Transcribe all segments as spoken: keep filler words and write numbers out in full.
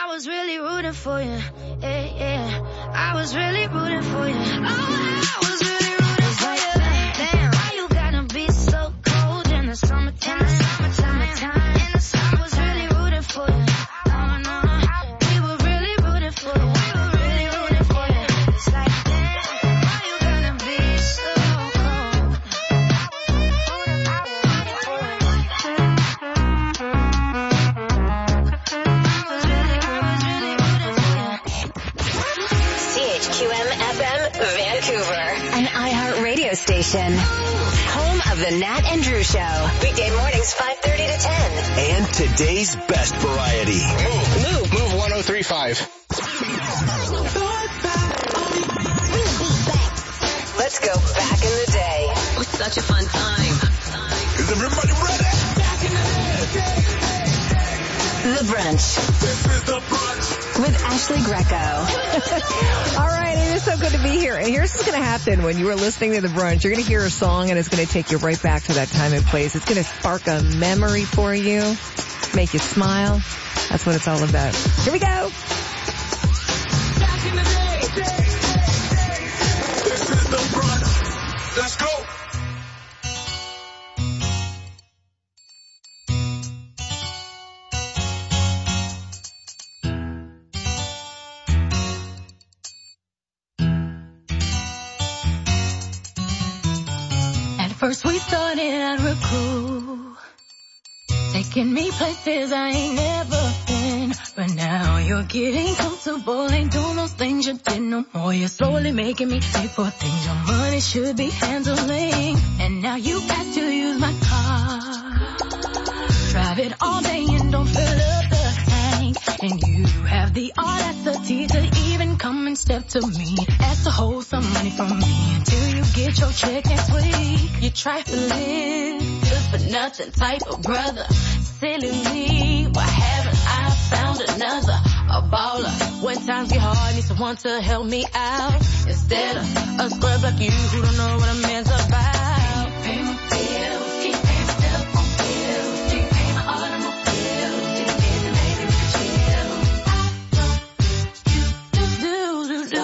was really rooting for you. Yeah, yeah. I was really rooting for you. Oh, I was really rooting for you. Damn, why you gotta be so cold in the summertime? Summertime, in the summer. I was really rooting for you. Oh, no. We were really rooting for you. We were really rooting for you. It's like, damn, why you gotta be so cold? C H Q M F M Vancouver, an iHeartRadio station. Home of the Nat and Drew Show. Weekday mornings five thirty to ten. And today's best variety. Move. Move. Move one oh three point five. Let's go back in the day. It was such a fun time. Is everybody ready? Back in the day. The Brunch. This is the brunch. With Ashley Greco. All right, it is so good to be here. And here's what's going to happen when you are listening to The Brunch. You're going to hear a song, and it's going to take you right back to that time and place. It's going to spark a memory for you, make you smile. That's what it's all about. Here we go. Back in the day. This is the brunch. Let's go. First we started out real cool, taking me places I ain't never been. But now you're getting comfortable, ain't doing those things you did no more. You're slowly making me pay for things your money should be handling. And now you got to use my car, drive it all day and don't fill up the tank. And you have the audacity to even come and step to me, ask to hold some money from me until you get your check next week. You trifling, good for nothing type of brother. Silly me, why haven't I found another? A baller, when times get hard, need someone to help me out. Instead of a scrub like you who don't know what a man's about. Pay my bills, keep paying stuff on bills, keep paying my automobiles, keep getting maybe chill. I want you to do, do, do,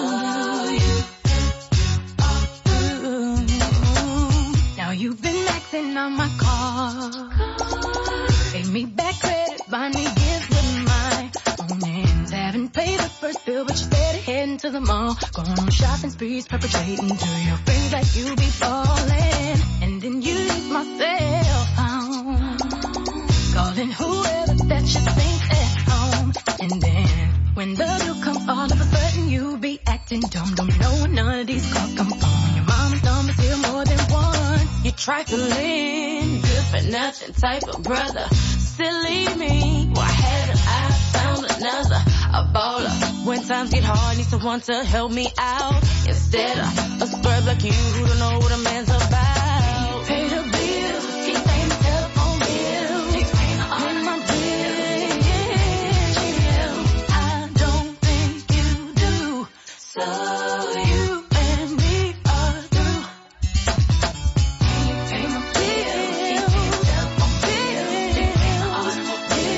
do. Now you've been maxing on my car. Pay me back credit, buy me gifts with my own hands. Haven't paid the first bill, but you're steady heading to the mall. Going on shopping sprees, perpetrating to your friends like you be ballin'. And then you use my cell phone, calling whoever that you think at home. And then when the bill comes, all of a sudden you be acting dumb. Don't know when none of these calls come from. Your mama's number's here more than once. You trifling, good for nothing type of brother. Silly me, why haven't I found another? A baller, when times get hard, need someone to help me out. Instead of a scrub like you who don't know what a man's about. Pay the bills, keep paying the telephone bills, keep paying all of my bills. I don't think you do, so you and me are through. Pay my bills, keep paying telephone bills, keep paying all of my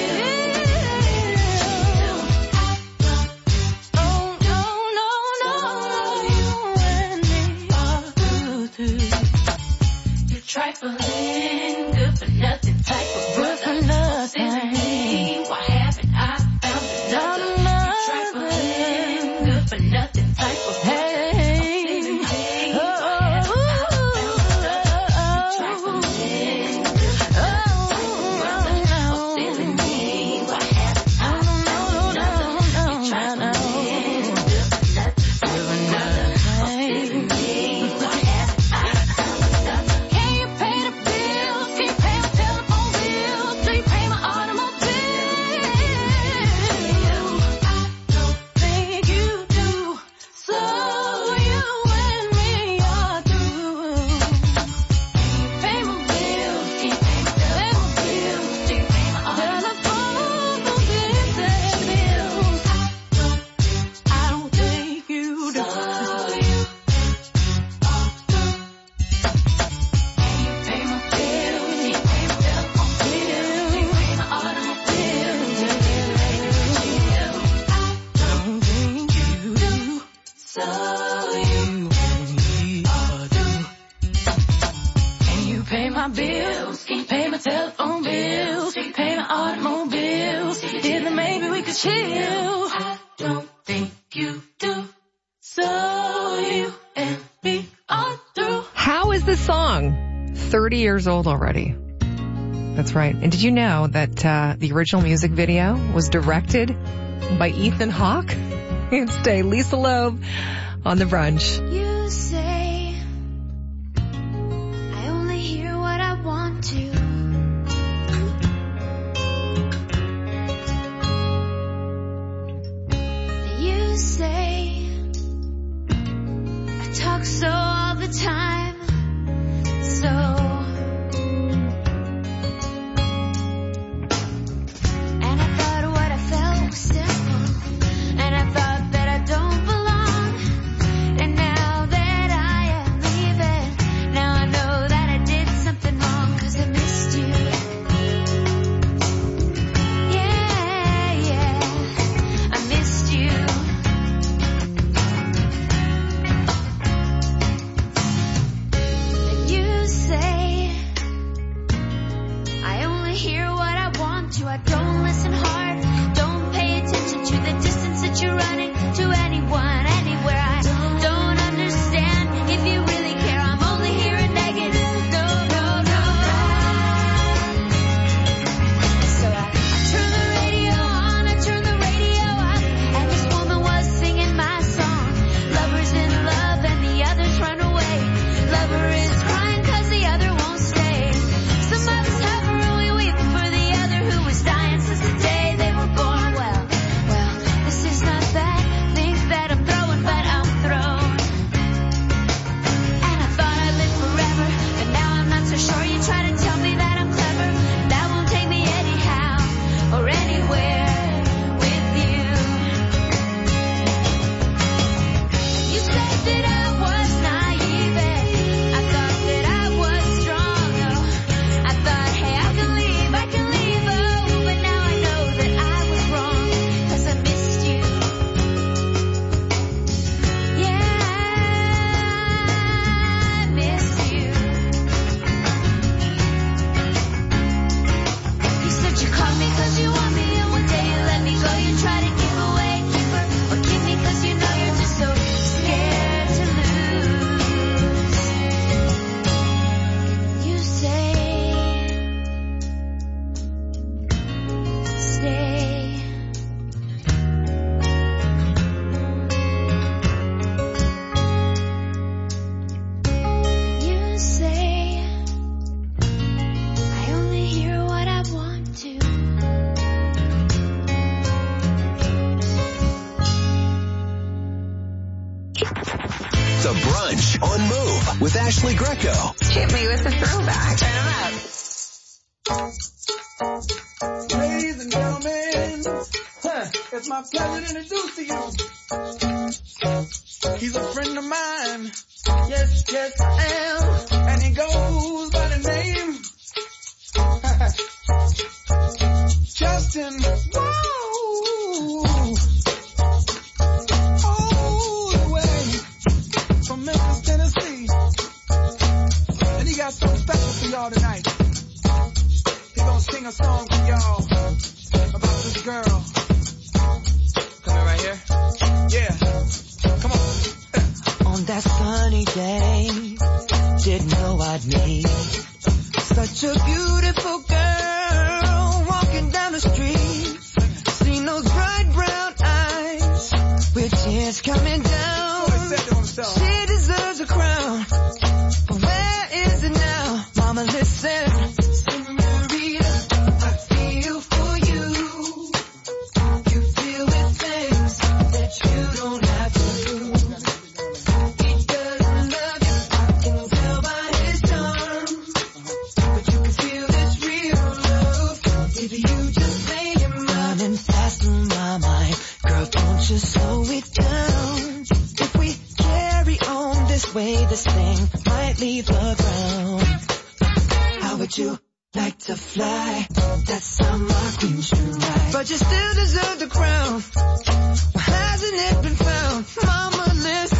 bills. Oh no, no, no, you and me are through, through. You trifling, good for nothing type of brother. Nothing. Why haven't I found another? You trifling, good for nothing type of brother. So you and me are through. Can you pay my bills? Can you pay my telephone bills? Can you pay my automobiles? Then maybe we could chill. I don't think you do. So you and me are through. How is this song thirty years old already? That's right. And did you know that uh, the original music video was directed by Ethan Hawke? Stay Lisa Loeb on The Brunch. You say I only hear what I want to. You say I talk so all the time. So and I thought what I felt was simple. And I thought that I don't belong. And now that I am leaving, now I know that I did something wrong, 'cause I missed you. Yeah, yeah, I missed you. And you say I only hear what I want to. I don't listen hard. Don't pay attention to the distance that you're running to anyone, anywhere. I don't understand if you really care. I'm only hearing negative. No, no, no. So I, I turn the radio on, I turn the radio up, and this woman was singing my song. Lover's in love and the others run away. Lover is crying 'cause the other won't stay. Some of us have really weep for the other who was dying since the day they were born. Well, well, this is not that thing that I'm throwing, but I'm thrown. And I thought I'd live forever, but now I'm not so sure. You try to tell me that I'm clever, that won't take me anyhow or anywhere with you. You said that I was naive, I thought that I was strong. Oh, I thought, hey, I can leave, I can leave, oh, but now I know that I was wrong, 'cause I missed you. Yeah, I missed you. You said you called me 'cause you want me, and one day you let me go. You try to give away a keeper, or keep me 'cause you know you're just so scared to lose. You say stay. You say I only hear what I want to. The Brunch on Move with Ashley Greco. Hit me with a throwback. Turn 'em up. Ladies and gentlemen, huh, it's my pleasure to introduce to you. He's a friend of mine. Yes, yes, I am. And he goes by the name Justin. Whoa. All the way from Memphis, Tennessee. And he got something special for y'all tonight. He's gonna sing a song for y'all about this girl. Coming right here? Yeah. Come on. On that sunny day, didn't know I'd meet such a beautiful girl walking down the street. Seen those bright brown eyes with tears coming down. What he said to himself. She deserves a crown, but where is it now? Mama, listen. Senorita, I feel for you. You feel with things that you don't have to do. He doesn't love you, I can tell by his charm. But you can feel this real love if you just lay your mind and fast on my mind. Girl, don't you slow it down. If we carry on this way, this thing might leave the ground. How would you like to fly? That's how my queen should ride. But you still deserve the crown. Why hasn't it been found? Mama, listen.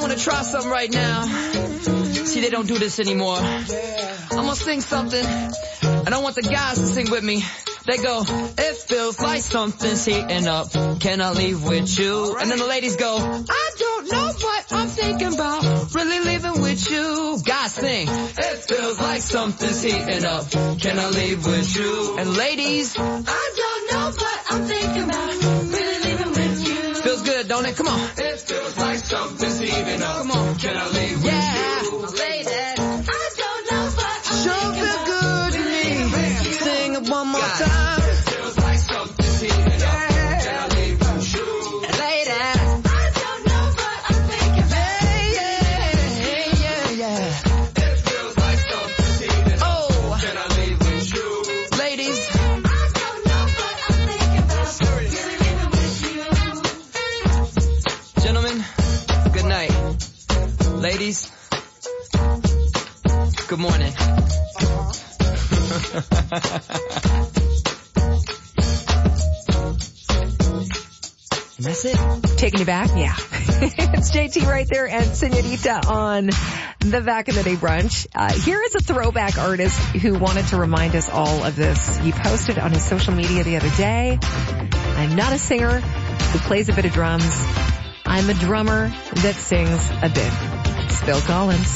wanna try something right now. See, they don't do this anymore. I'm gonna sing something, and I want the guys to sing with me. They go, it feels like something's heating up. Can I leave with you? And then the ladies go, I don't know what I'm thinking about. Really leaving with you. Guys sing, it feels like something's heating up. Can I leave with you? And ladies, I don't know what I'm thinking about. Really leaving with you. Feels good, don't it? Come on. It feels like something's heating up. Come on. Can I leave with yeah. you? Ladies, I don't know what I'm sure thinking about. Sure feel good to me. Sing it one more God. time. Ladies, good morning. And that's it. Taking you back? Yeah. It's J T right there and Senorita on the Back in the Day brunch. Uh, here is a throwback artist who wanted to remind us all of this. He posted on his social media the other day, I'm not a singer who plays a bit of drums. I'm a drummer that sings a bit. It's Phil Collins.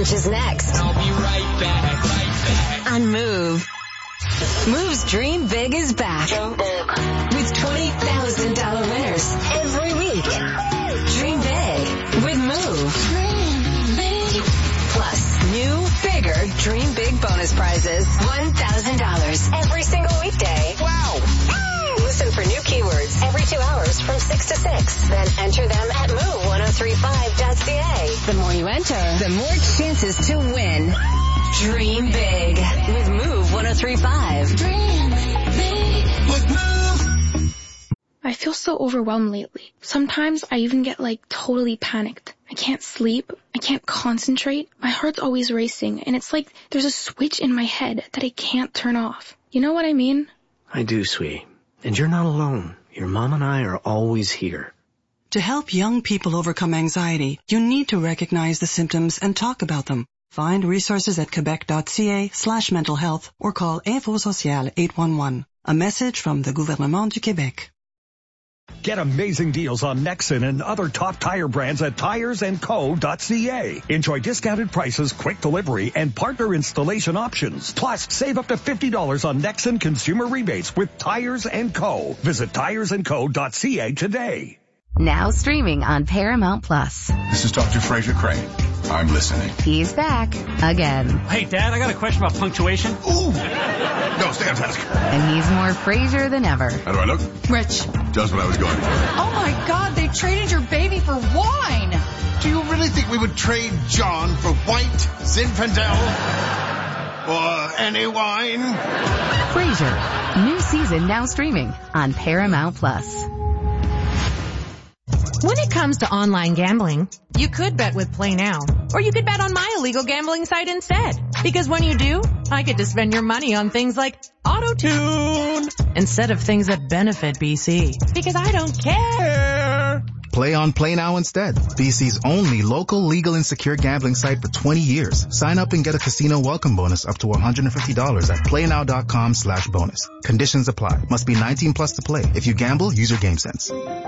Brunch is next. I'll be right back, right back. On Move. Move's Dream Big is back. With twenty thousand dollars winners every week. Dream big with Move. Plus, new, bigger Dream Big bonus prizes. one thousand dollars every single weekday. Wow. Listen for new keywords every two hours from six to six. Then enter them at move ten thirty-five dot c a. The more you enter, the more chances to win. Dream big with Move ten thirty-five. Dream big with Move. I feel so overwhelmed lately. Sometimes I even get like totally panicked. I can't sleep. I can't concentrate. My heart's always racing, and it's like there's a switch in my head that I can't turn off. You know what I mean? I do, sweetie. And you're not alone. Your mom and I are always here. To help young people overcome anxiety, you need to recognize the symptoms and talk about them. Find resources at quebec.ca slash mental health or call Info Social eight one one. A message from the Gouvernement du Québec. Get amazing deals on Nexen and other top tire brands at tires and co dot c a. Enjoy discounted prices, quick delivery, and partner installation options. Plus, save up to fifty dollars on Nexen consumer rebates with Tires and Co. Visit tires and co dot c a today. Now streaming on Paramount Plus. This is Doctor Fraser Crane. I'm listening. He's back again. Hey, Dad, I got a question about punctuation. Ooh! No, stay on task. And he's more Fraser than ever. How do I look? Rich. Just what I was going for. Oh my God, they traded your baby for wine. Do you really think we would trade John for white Zinfandel? Or any wine? Frasier. New season now streaming on Paramount Plus. When it comes to online gambling, you could bet with Play Now, or you could bet on my illegal gambling site instead. Because when you do, I get to spend your money on things like auto-tune instead of things that benefit B C. Because I don't care. Play on Play Now instead. B C's only local, legal, and secure gambling site for twenty years. Sign up and get a casino welcome bonus up to one hundred fifty dollars at playnow.com slash bonus. Conditions apply. Must be nineteen plus to play. If you gamble, use your game sense.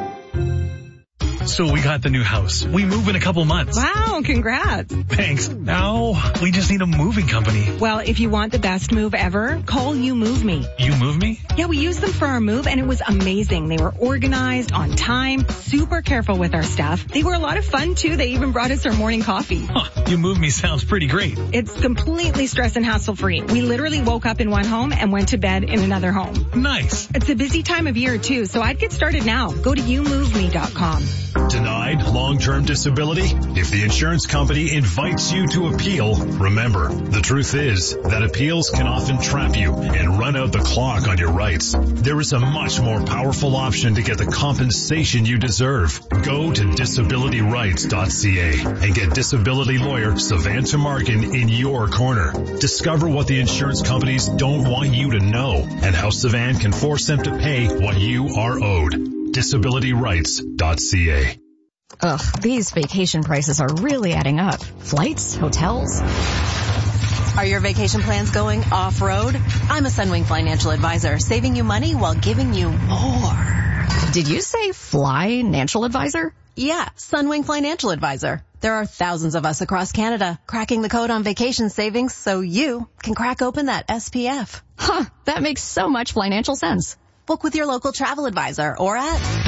So we got the new house. We move in a couple months. Wow, congrats. Thanks. Now we just need a moving company. Well, if you want the best move ever, call You Move Me. You Move Me? Yeah, we used them for our move and it was amazing. They were organized, on time, super careful with our stuff. They were a lot of fun too. They even brought us our morning coffee. Huh, You Move Me sounds pretty great. It's completely stress and hassle free. We literally woke up in one home and went to bed in another home. Nice. It's a busy time of year too, so I'd get started now. Go to you move me dot com. Denied long-term disability? If the insurance company invites you to appeal, remember, the truth is that appeals can often trap you and run out the clock on your rights. There is a much more powerful option to get the compensation you deserve. Go to disability rights dot c a and get disability lawyer Savanta Markin in your corner. Discover what the insurance companies don't want you to know and how Savan can force them to pay what you are owed. disability rights dot c a. Ugh, these vacation prices are really adding up. Flights, hotels. Are your vacation plans going off-road? I'm a Sunwing Financial Advisor, saving you money while giving you more. Did you say Fly-Nancial Advisor? Yeah, Sunwing Financial Advisor. There are thousands of us across Canada cracking the code on vacation savings so you can crack open that S P F. Huh, that makes so much financial sense. Book with your local travel advisor or at...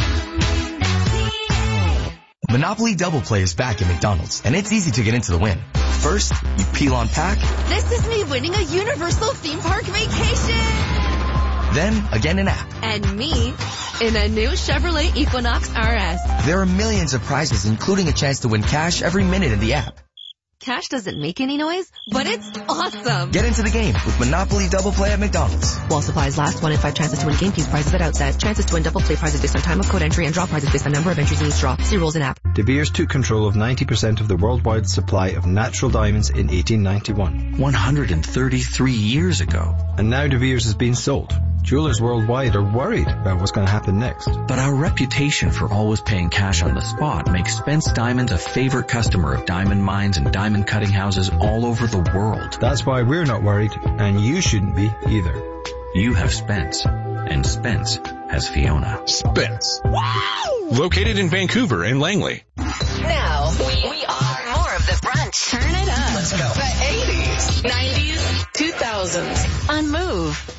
Monopoly Double Play is back at McDonald's, and it's easy to get into the win. First, you peel on pack. This is me winning a Universal theme park vacation! Then, again in app. And me in a new Chevrolet Equinox R S. There are millions of prizes, including a chance to win cash every minute in the app. Cash doesn't make any noise, but it's awesome. Get into the game with Monopoly Double Play at McDonald's. While supplies last, one in five chances to win game keys prizes at outset. Chances to win double play prizes based on time of code entry and draw prizes based on number of entries in each draw. See rules in app. De Beers took control of ninety percent of the worldwide supply of natural diamonds in eighteen ninety-one. one hundred thirty-three years ago. And now De Beers has been sold. Jewelers worldwide are worried about what's going to happen next. But our reputation for always paying cash on the spot makes Spence Diamonds a favorite customer of diamond mines and diamond cutting houses all over the world. That's why we're not worried, and you shouldn't be either. You have Spence, and Spence has Fiona. Spence. Wow! Located in Vancouver and Langley. Now, we, we are more of the brunch. Turn it up. Let's go. The eighties, nineties, two thousands. On Move.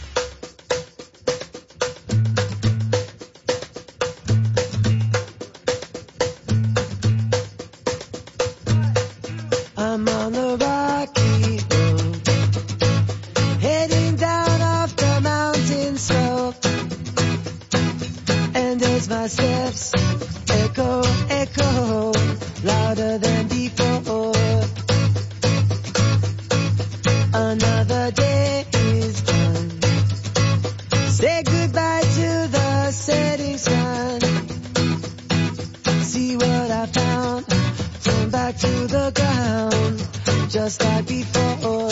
I'm on the rocky road, heading down off the mountain slope, and as my steps echo, echo, louder than before, another day is done, say goodbye to the setting sun, see what I found, turn back to the ground, just like before.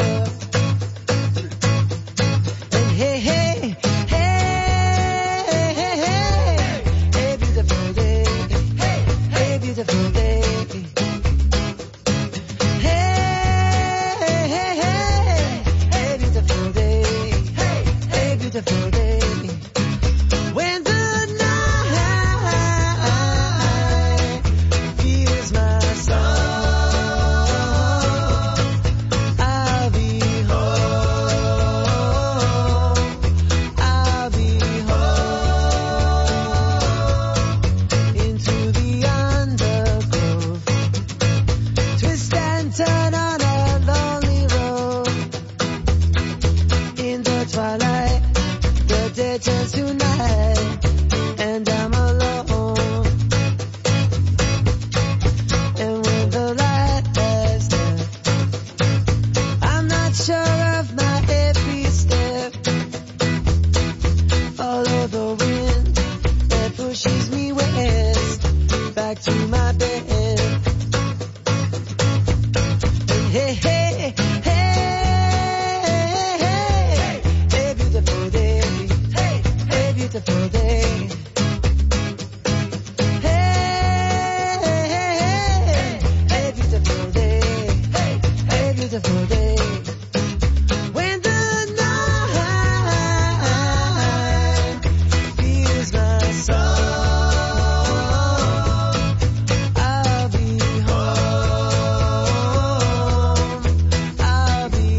And hey, hey, hey, hey, hey, hey, hey, beautiful day, hey, hey, beautiful day. Hey, hey, hey, hey, hey, beautiful day, hey, hey, beautiful day. When the night feels my soul, I'll be home, I'll be home, into the undergrowth, twist and turn on a lonely road, in the twilight, the day turns to night, and I'm alone, and when the light has left, I'm not sure of my every step, follow the wind that pushes me west, back to my bed, and hey, hey, hey, hey, hey, beautiful day, hey, hey, beautiful day. Hey, hey, hey, hey, beautiful day, hey, hey, beautiful day. When the night feels my soul, I'll be home, I'll be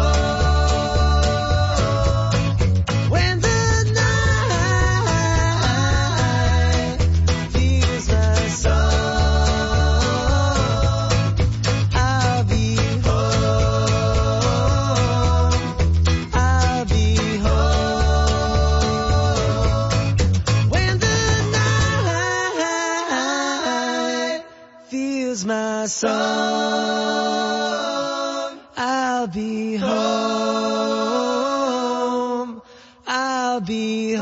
home. When the night feels my soul, I'll be home, I'll be home. When the night feels my soul, I'll be home, I'll be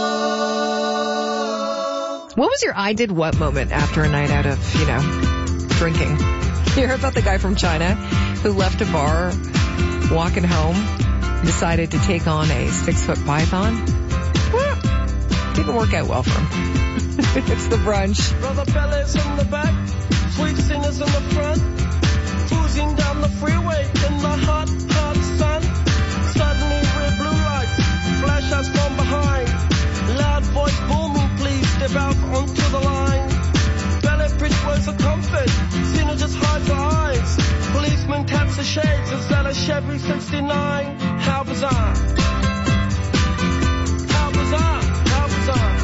home. What was your I did what moment after a night out of, you know, drinking? You heard about the guy from China who left a bar, walking home, decided to take on a six-foot python? Well, didn't work out well for him. It's the brunch. Brother fellas in the back, sweet singers in the front, cruising down the freeway in the hot, hot sun. Suddenly red blue lights flash us from behind. Loud voice booming, please step out onto the line. Ballet bridge words of comfort, Cena just hides her eyes. Policeman taps the shades, is that a Chevy sixty-nine? How bizarre. How bizarre, how bizarre.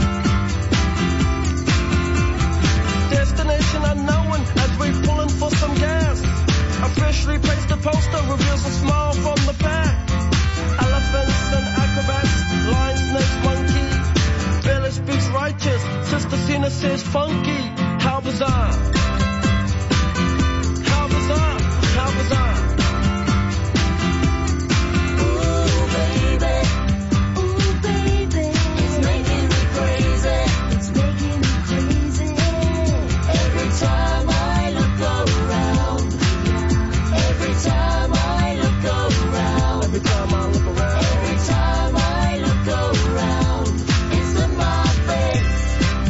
Destination unknown as we're pulling for some gas. Officially placed a poster, reveals a smile from the back. Elephants and acrobats, lion, snakes, monkey. Billy speaks righteous, Sister Cena says funky. How bizarre. How bizarre, how bizarre. Ooh, baby. Ooh, baby. It's making me crazy. It's making me crazy. Every time I look around. Every time I look around. Every time I look around. Every time I look around. It's in my face.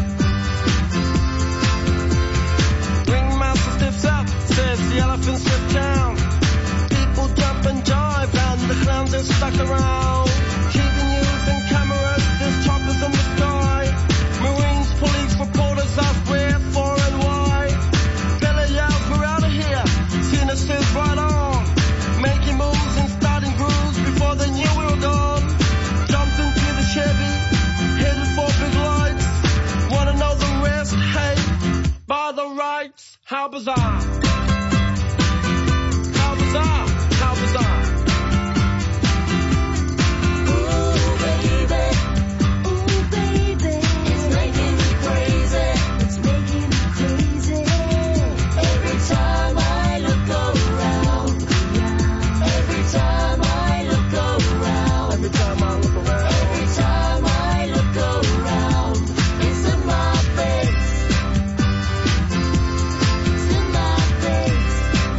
Ringmaster stiffs up, says the elephants slip down. People jump and jive and the clowns are stuck around. T V news and cameras, there's choppers in the sky. Marines, police, reporters ask where, for and why. Billy yells, we're out of here. was I? How was I? How was I? Ooh, baby. Ooh, baby. It's making me crazy. It's making me crazy. Every time I look around. Every time I look around. Every time I look around. Every time I look around. It's in my face. It's in my face.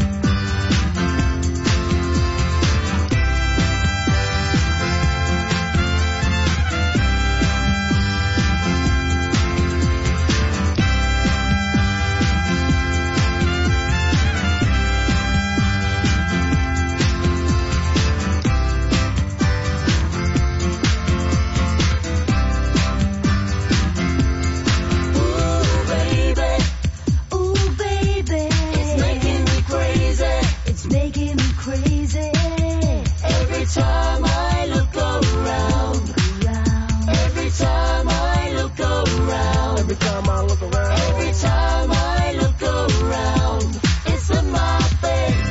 Ooh, baby. Ooh, baby. It's making me crazy. It's making me crazy. Every time I look around. Every time I look around. Every time I look around. Every time I look around. It's in my face.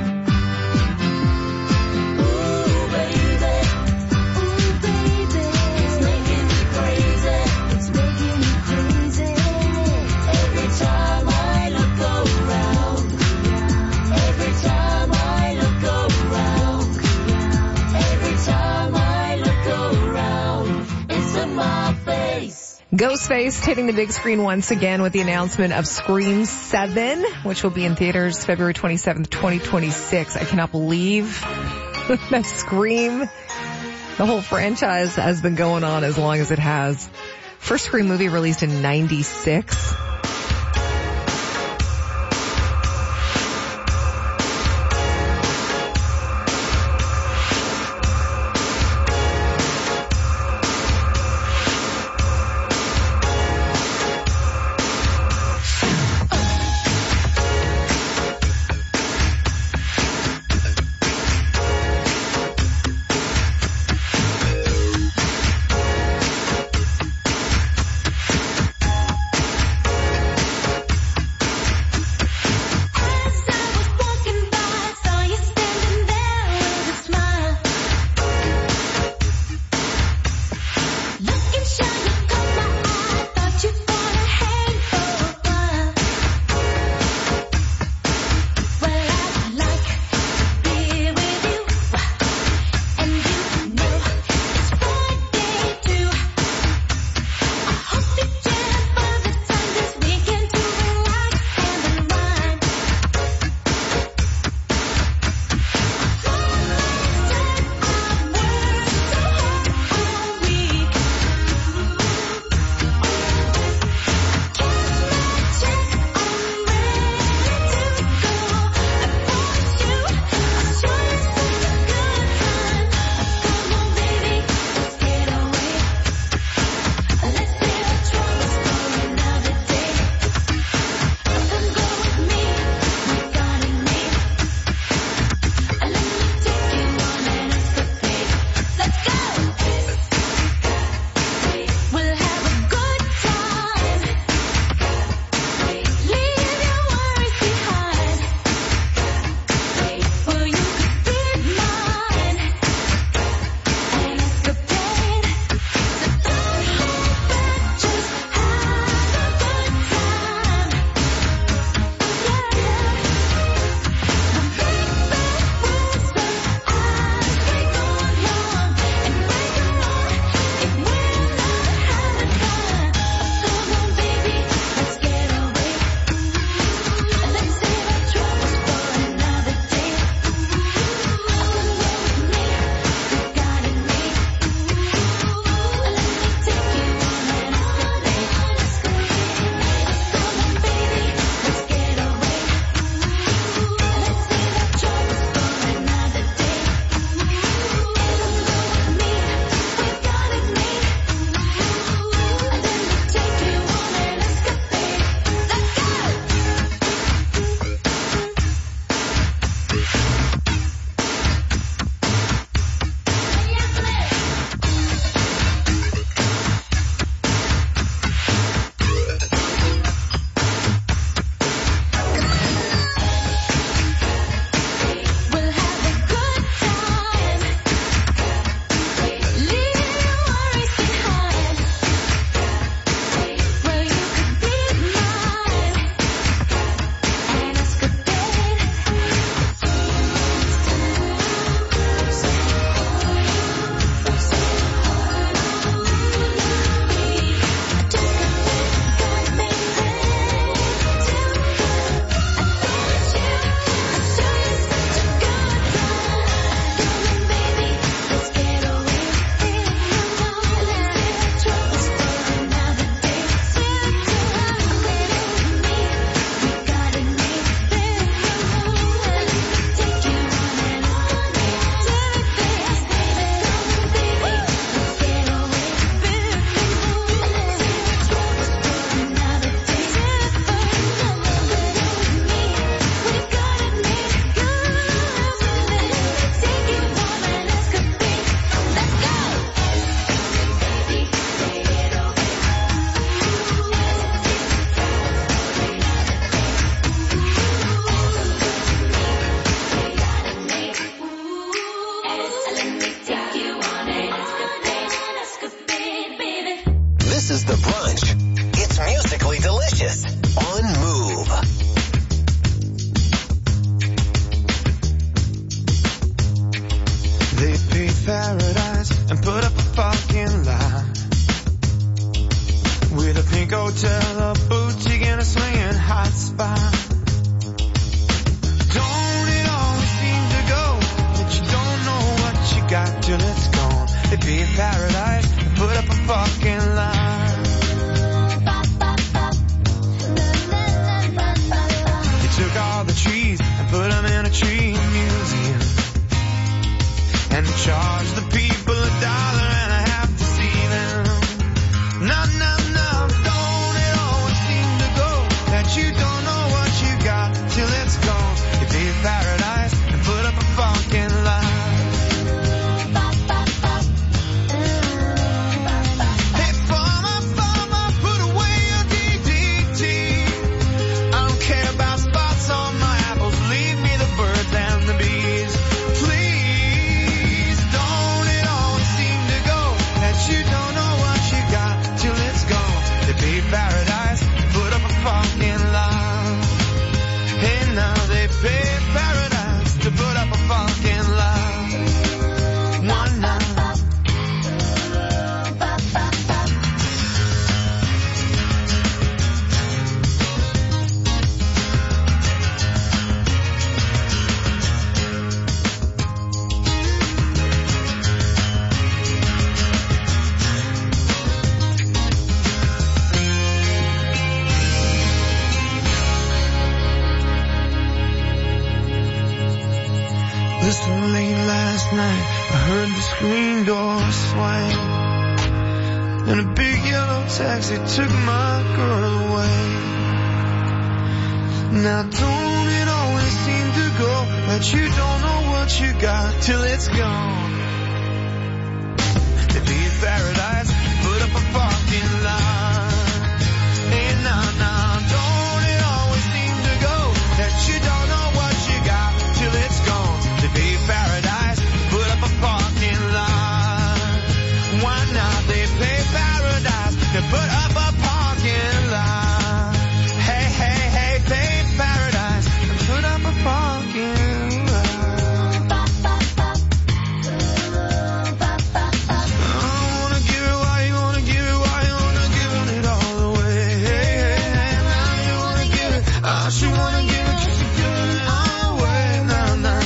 Ooh, baby. Ooh, baby. It's making me crazy. It's making me crazy. Every time I look around. Every time I look around. Every time I look around. It's in my face. Ghostface hitting the big screen once again with the announcement of Scream seven, which will be in theaters February twenty-seventh, twenty twenty-six. I cannot believe that Scream, the whole franchise, has been going on as long as it has. First Scream movie released in ninety-six. paradise and put up a fucking lie. With a pink hotel, a boutique, and a swinging hot spot. Don't it always seem to go that you don't know what you got till it's gone? It'd be a paradise and put up a fucking lie. They took all the trees and put them in a tree museum. And charge the people a dollar and a half to see them. No, no, no, don't it always seem to go that you don't know what you got till it's gone. It'd be a paradise and put up a fucking lie. Hey, farmer, farmer, put away your D D T. I don't care about spots on my apples. Leave me the birds and the bees. You don't know what you got till it's gone. To be paradise, put up a fucking lie. Hey, now they pay paradise to put up a fucking lie. One night. Listen, late last night, I heard the screen door swing, and a big yellow taxi took my girl away. Now don't it always seem to go that you don't know what you got till it's gone? It'd be paradise, put up a fucking line. Hey, nah, nah, don't it always seem to go that you don't know what you got till it's gone? To be paradise, put up a parking lot. Why not? They pay paradise to put up a parking lot. Hey, hey, hey, pay paradise and put up a parking lot. I wanna give it, why you wanna give it, why you wanna give it all away. Hey, hey, hey, now you wanna give it, I should wanna give it, just to give it all away. Nah, nah.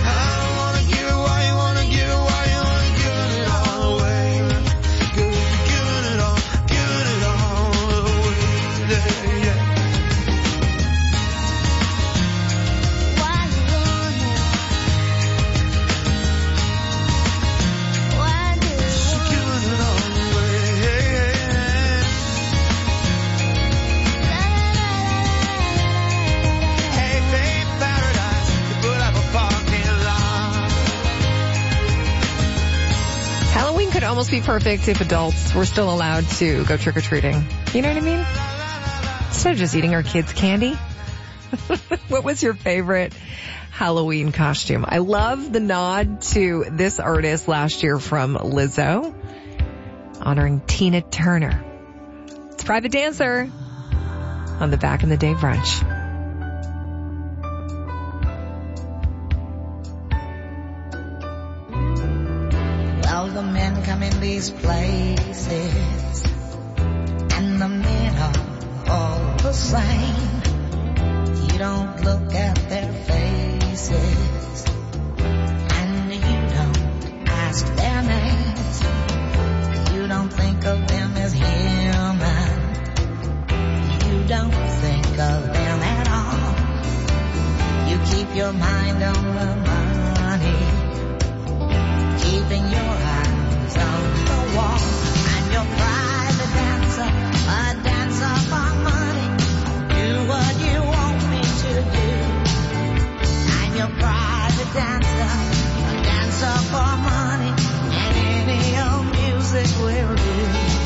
Almost be perfect if adults were still allowed to go trick-or-treating. You know what I mean? Instead of just eating our kids' candy. What was your favorite Halloween costume? I love the nod to this artist last year from Lizzo, honoring Tina Turner. It's Private Dancer on the Back in the Day brunch. The men come in these places, and the men are all the same. You don't look at their faces, and you don't ask their names. You don't think of them as human. You don't think of them at all. You keep your mind on the money, keeping your eyes on the wall. I'm your private dancer, a dancer for money. Do what you want me to do. I'm your private dancer, a dancer for money, and any old music will do.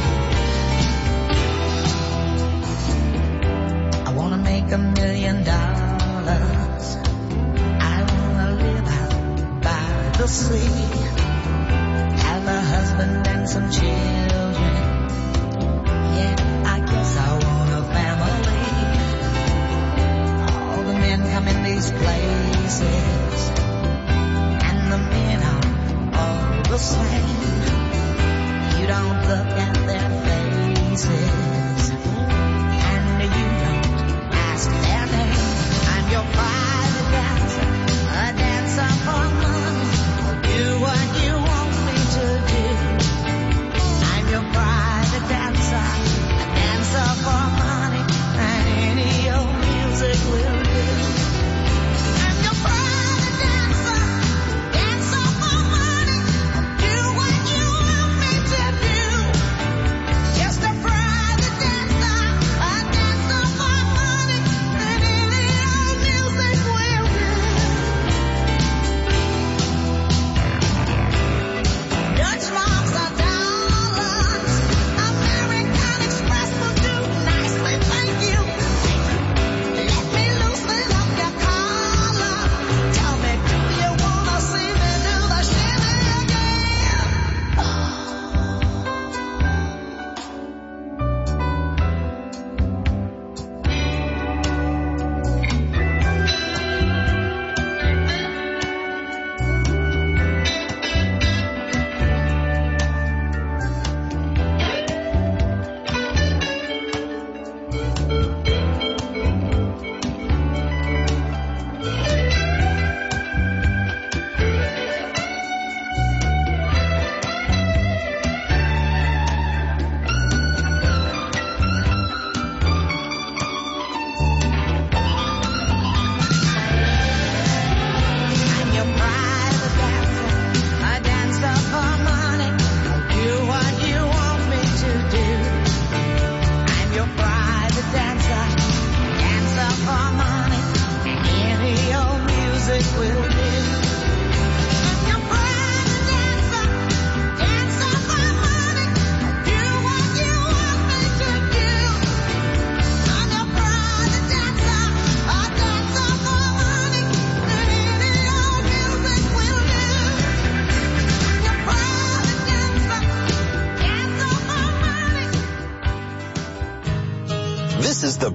I wanna make a million dollars. I wanna live out by the sea, have a husband and some children. Yeah, I guess I want a family. All the men come in these places, and the men are all the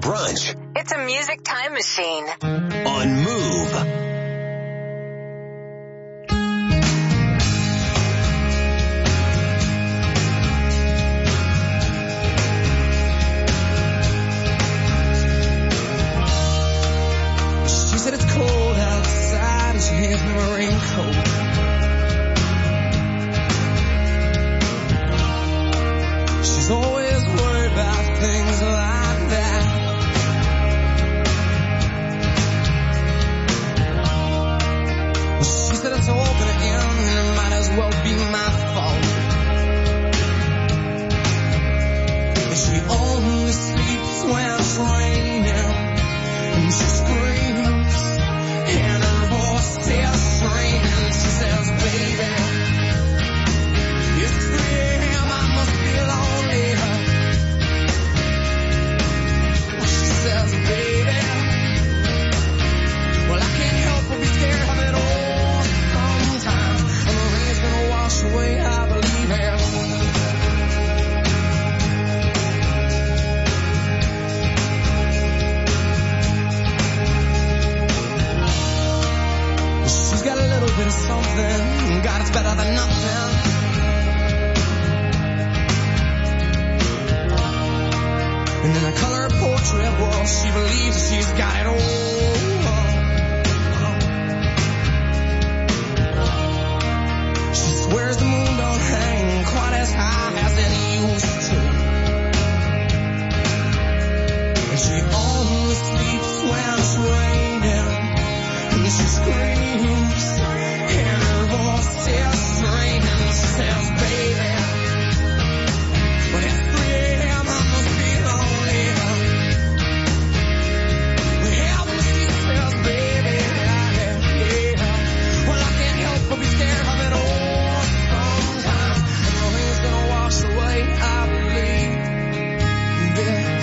Brunch. It's a music time machine. On Move. She said it's cold outside and she hands me my raincoat. She's always worried about things like that. Well, she said it's all gonna end and it might as well be my fault. And she only sleeps when it's raining and she screams and her voice is screaming. She says, baby, it's three a.m. I must be lonely. She says, baby, well, I can't help but be scared of it all sometimes. And the rain's gonna wash away, I believe it. She's got a little bit of something. God, it's better than nothing. And in a color portrait, well, she believes she's got it all. She swears the moon don't hang quite as high as it used to. And she only sleeps when it's raining. And she screams, and her voice is screaming. She says, baby, but it's three a.m. I must be lonely. Well, when she says, baby, yeah, yeah. Well, I can't help but be scared of it all sometimes. And the rain's gonna wash away, I believe this.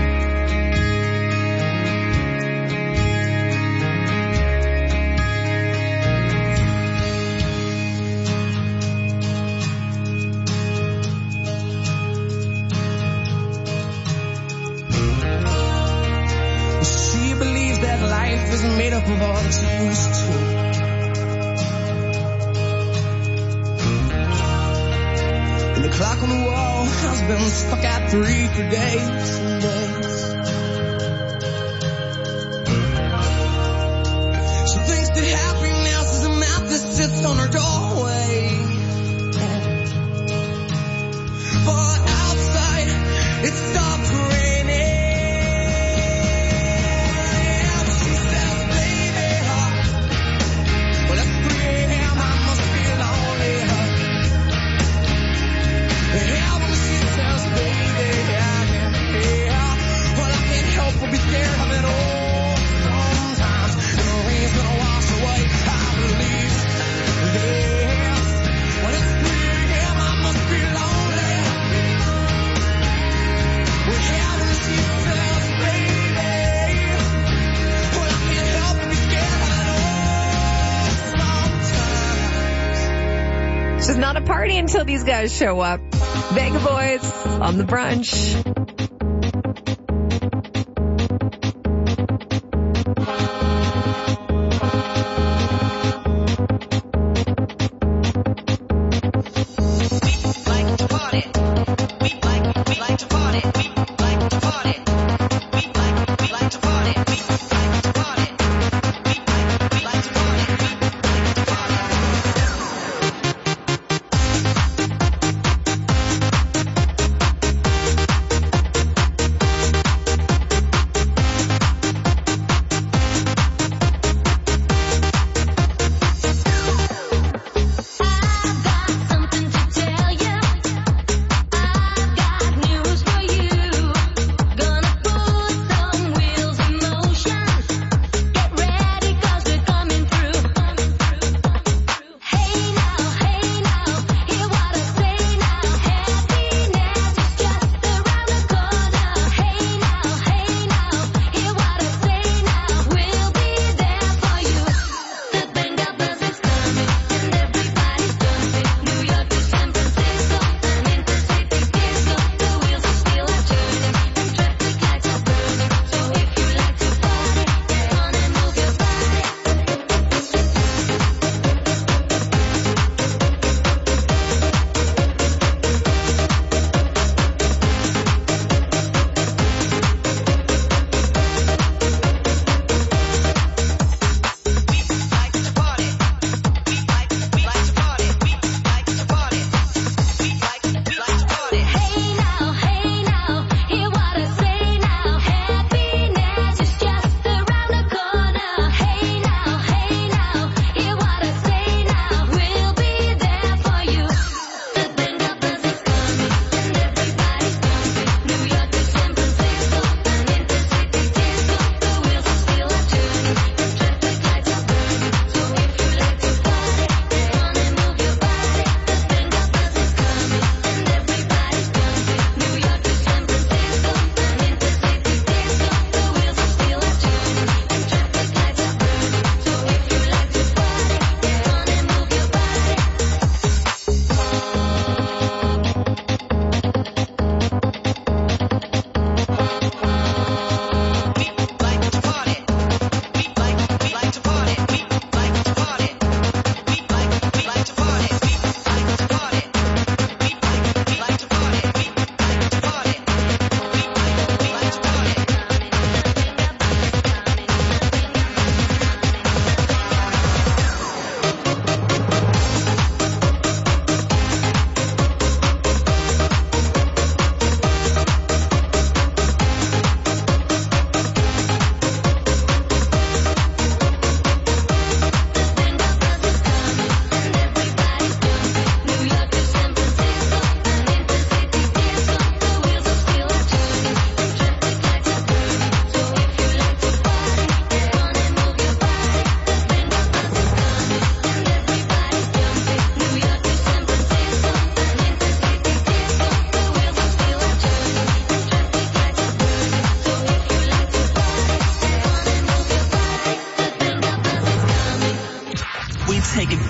She believes that life isn't made up of all that she used to. And the clock on the wall has been stuck at three for days and days. She thinks that happiness is a map that sits on her doorway. But outside, it stopped raining. She says, baby, well, it's three a.m. I must be lonely. Yeah, when she says, baby, yeah, yeah, yeah. Well, I can't help but be scared of it all sometimes. And the rain's gonna wash away, I believe. Yes. Well, it's three a.m. I must be lonely. Well, yeah, when she says, baby, well, I can't help but be scared of it all sometimes. It's not a party until these guys show up. Vega Boys on the brunch.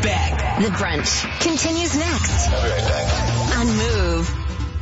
back. The brunch continues next. I'll be right back. On Move.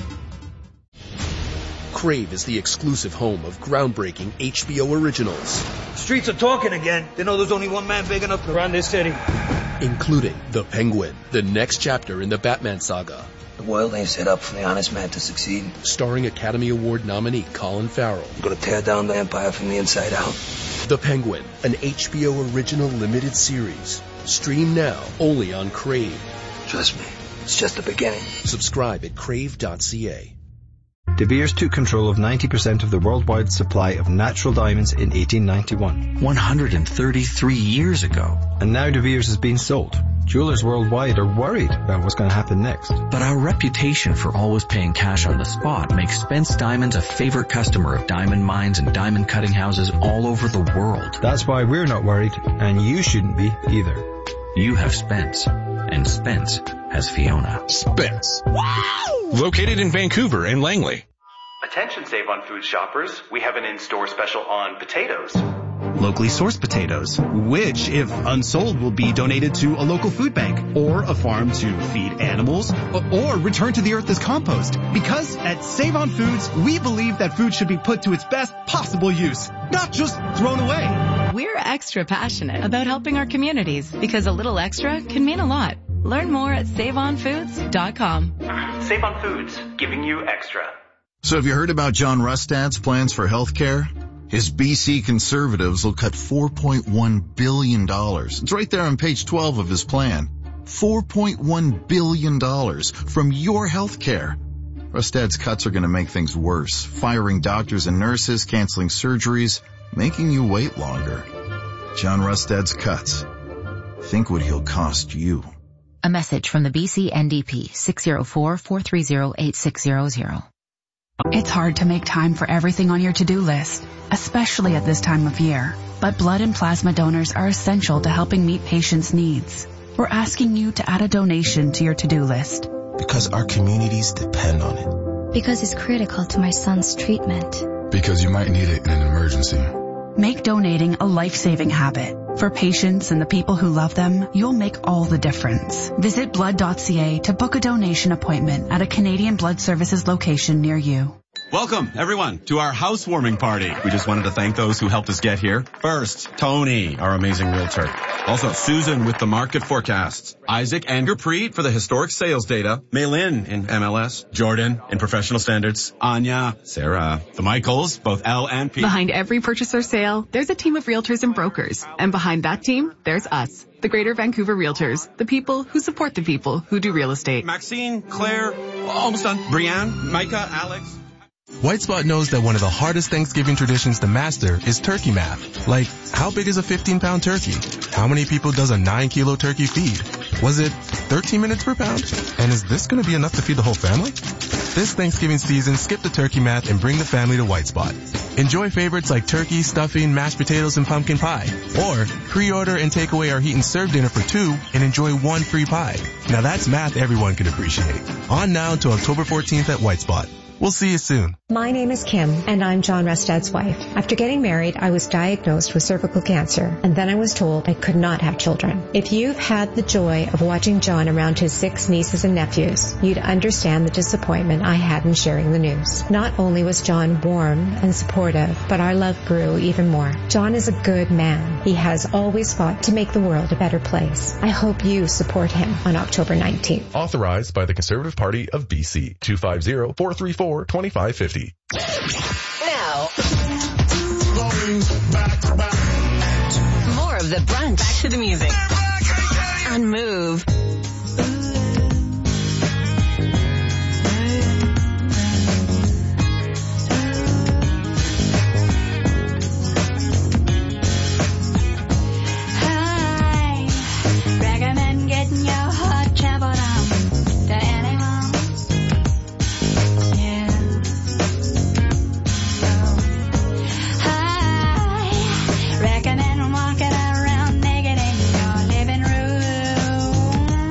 Crave is the exclusive home of groundbreaking H B O originals. Streets are talking again. They know there's only one man big enough to run this city. Including The Penguin, the next chapter in the Batman saga. The world ain't set up for the honest man to succeed. Starring Academy Award nominee Colin Farrell. I'm gonna tear down the empire from the inside out. The Penguin, an H B O original limited series. Stream now, only on Crave. Trust me, it's just the beginning. Subscribe at crave dot c a. De Beers took control of ninety percent of the worldwide supply of natural diamonds in eighteen ninety-one. one hundred thirty-three years ago. And now De Beers is being sold. Jewelers worldwide are worried about what's going to happen next. But our reputation for always paying cash on the spot makes Spence Diamonds a favorite customer of diamond mines and diamond cutting houses all over the world. That's why we're not worried, and you shouldn't be either. You have Spence, and Spence has Fiona. Spence. Wow! Located in Vancouver and Langley. Attention Save on Food shoppers, we have an in-store special on potatoes. Locally sourced potatoes, which, if unsold, will be donated to a local food bank or a farm to feed animals or return to the earth as compost. Because at Save on Foods, we believe that food should be put to its best possible use, not just thrown away. We're extra passionate about helping our communities because a little extra can mean a lot. Learn more at save on foods dot com. Save on Foods, giving you extra. So have you heard about John Rustad's plans for health care? His B C Conservatives will cut four point one billion dollars. It's right there on page twelve of his plan. four point one billion dollars from your health care. Rustad's cuts are going to make things worse, firing doctors and nurses, canceling surgeries, making you wait longer. John Rustad's cuts. Think what he'll cost you. A message from the B C N D P, six zero four, four three zero, eight six zero zero. It's hard to make time for everything on your to-do list, especially at this time of year. But blood and plasma donors are essential to helping meet patients' needs. We're asking you to add a donation to your to-do list. Because our communities depend on it. Because it's critical to my son's treatment. Because you might need it in an emergency. Make donating a life-saving habit. For patients and the people who love them, you'll make all the difference. Visit blood dot c a to book a donation appointment at a Canadian Blood Services location near you. Welcome, everyone, to our housewarming party. We just wanted to thank those who helped us get here. First, Tony, our amazing realtor. Also, Susan with the market forecasts. Isaac and Gurpreet for the historic sales data. Maylin in M L S. Jordan in professional standards. Anya, Sarah, the Michaels, both L and P. Behind every purchase or sale, there's a team of realtors and brokers. And behind that team, there's us, the Greater Vancouver Realtors, the people who support the people who do real estate. Maxine, Claire, almost done. Brianne, Micah, Alex. White Spot knows that one of the hardest Thanksgiving traditions to master is turkey math. Like, how big is a fifteen pound turkey? How many people does a nine kilo turkey feed? Was it thirteen minutes per pound? And is this going to be enough to feed the whole family? This Thanksgiving season, skip the turkey math and bring the family to White Spot. Enjoy favorites like turkey, stuffing, mashed potatoes, and pumpkin pie. Or pre-order and take away our heat and serve dinner for two and enjoy one free pie. Now that's math everyone can appreciate. On now until October fourteenth at White Spot. We'll see you soon. My name is Kim, and I'm John Rustad's wife. After getting married, I was diagnosed with cervical cancer, and then I was told I could not have children. If you've had the joy of watching John around his six nieces and nephews, you'd understand the disappointment I had in sharing the news. Not only was John warm and supportive, but our love grew even more. John is a good man. He has always fought to make the world a better place. I hope you support him on October nineteenth. Authorized by the Conservative Party of B C. two five zero, four three four, two five five zero. Now, more of the brunch. Back to the music. On Move. Hi, recommend getting your hot travel on to anyone. Recommend walking around naked in your living room.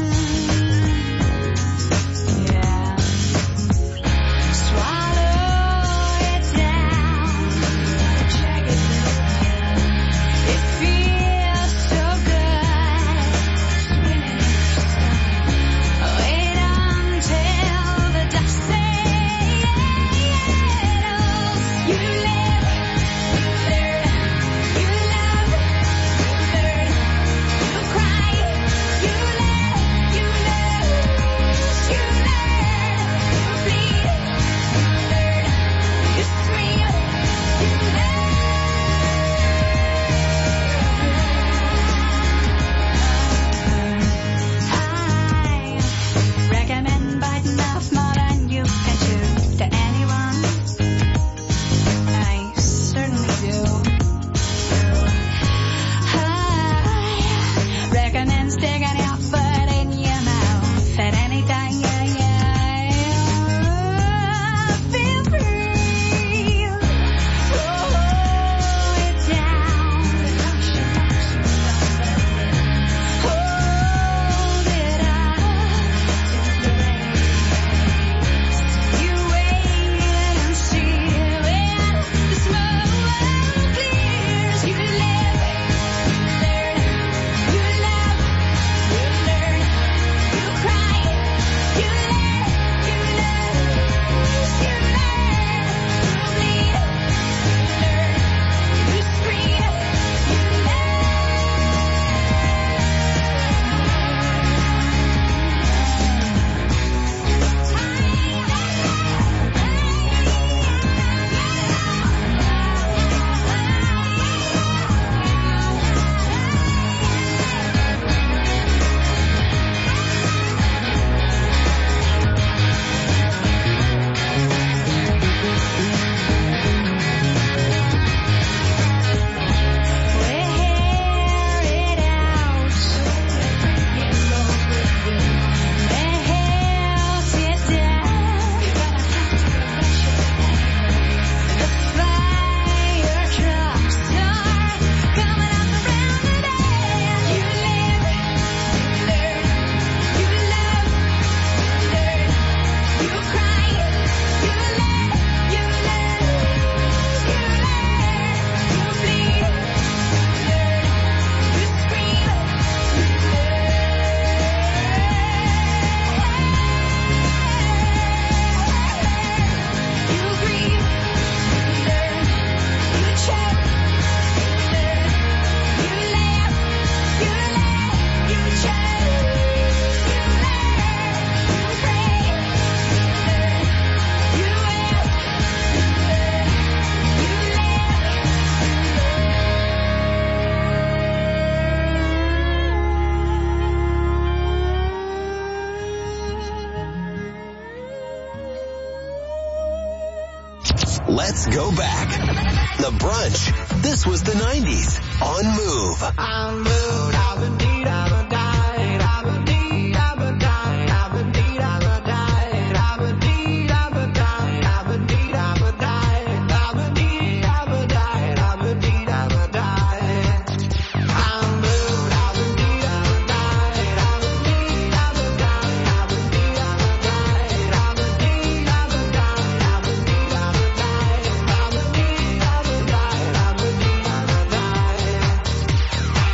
Let's go back. The Brunch. This was the nineties on Move. I'm moved, I've been deed, I've been died, I've been deed, I've been died, I've been deed, I've been died, I've been deed, I've been died, I've been deed, I've been died, I've been deed, I've been died, I've been deed, I've been died. I'm moved, I've been deed, I've been died, I've been deed, I've been died, I've been deed, I've been died, I've been deed, I've been died, I've been deed, I've been died, I've been deed, I've been died, I've been deed, I've been died.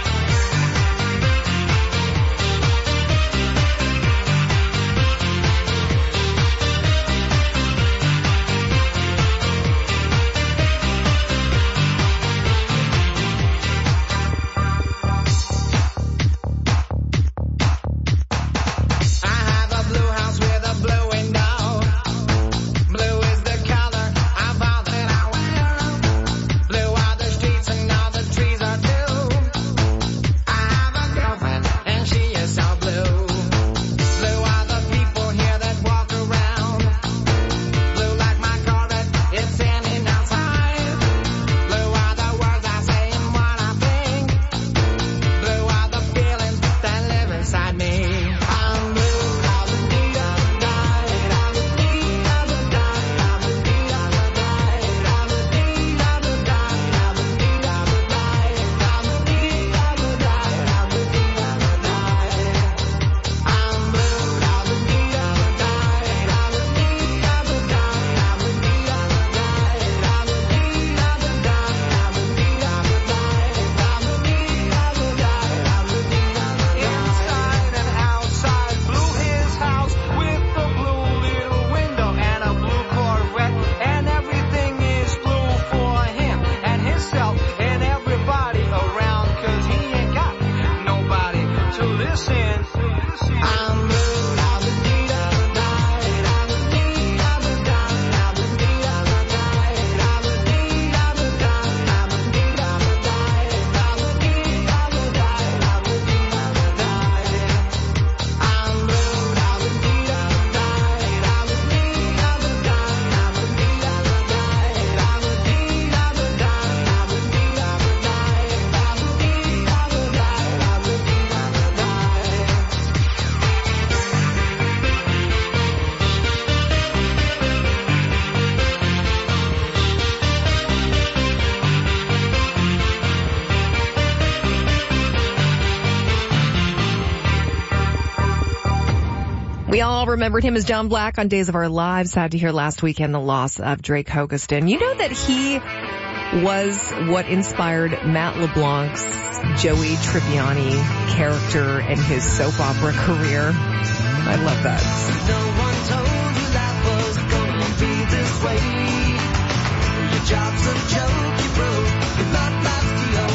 I have a blue house with a blue window. Blue is the color of all that I wear. Blue are the streets and all the trees are too. I have a girlfriend and she is so blue. Blue are the people here that walk around. Blue like my Corvette, it's standing outside. Blue are the words I say and what I think. Blue are the feelings that live inside me. I'm blue, I've been deed, I've been died, I've been deed, I've been died, I've been deed, I've been died, I've been deed, I've been died, I've been deed, I've been died, I've been deed, I've been died, I've been deed, I've been died. I'm blue, I've been deed, I've been died, I've been deed, I've been died, I've been deed, I've been died, I've been deed, I've been died, I've been deed, I've been died, I've been deed, I've been died, I've been deed, I've been died. Inside and outside, blue his house with a blue little window and a blue Corvette, and everything is blue for him and himself and everybody around, 'cause he ain't got nobody to listen. I'm blue, I've been deed, I've been died, I've been deed, I've been died, I've been deed, I've been died, I've been deed, I've been died, I've been deed, I've been died, I've been deed, I've been died, I've been deed, I've been died. I'm blue, I've been deed, I've been died, I've been deed, I've been died, I've been deed, I've been died, I've been deed, I've been died, I've been deed, I've been died, I've been deed, I've been died, I've been deed, I've been died. We all remembered him as John Black on Days of Our Lives. Sad to hear last weekend the loss of Drake Hogestyn. You know that he was what inspired Matt LeBlanc's Joey Tribbiani character and his soap opera career. I love that. No one told you life was gonna be this way. Your job's a joke you broke, your love life's the